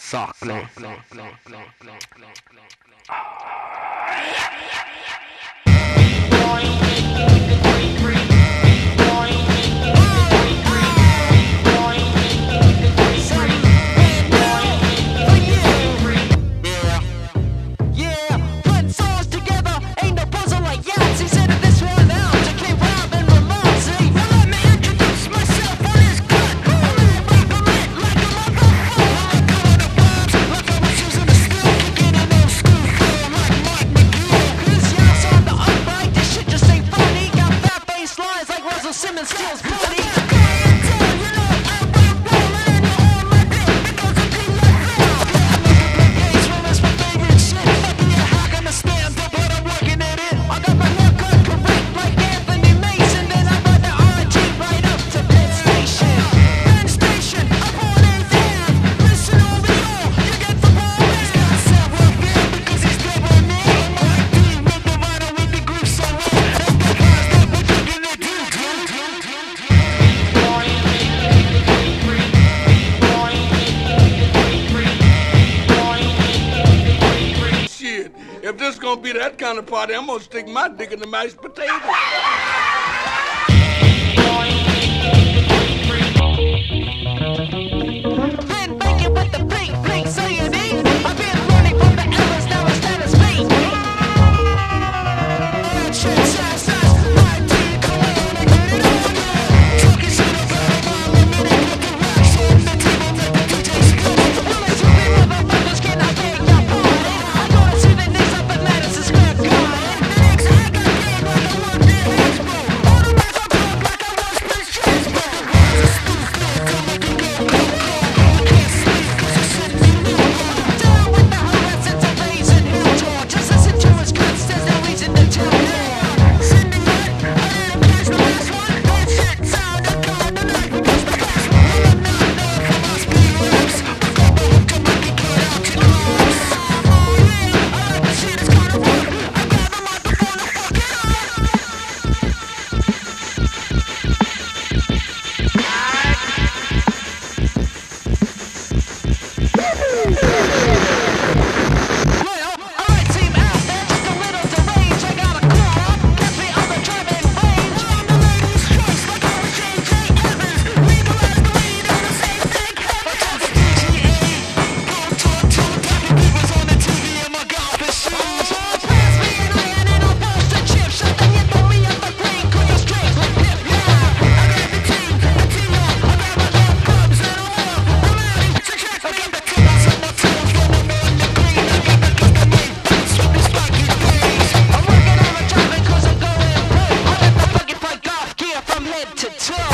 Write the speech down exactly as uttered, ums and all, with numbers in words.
softly. Simmons steals body. If this gonna be that kind of party, I'm gonna stick my dick in the mashed potatoes. Been banging with the blink, blink, so you need. I've been running from the errors, now it's status beat. Shit, shit, shit, my team, come on and get it on, yeah. Talking shit about my limited interaction. The table that the D J's split. Well, it's you motherfuckers, can I beg your pardon? I gotta see the next up at Madison Square Garden. The next I got dead like I want their hands broke. All the rest I broke like I was Prince Jasper. To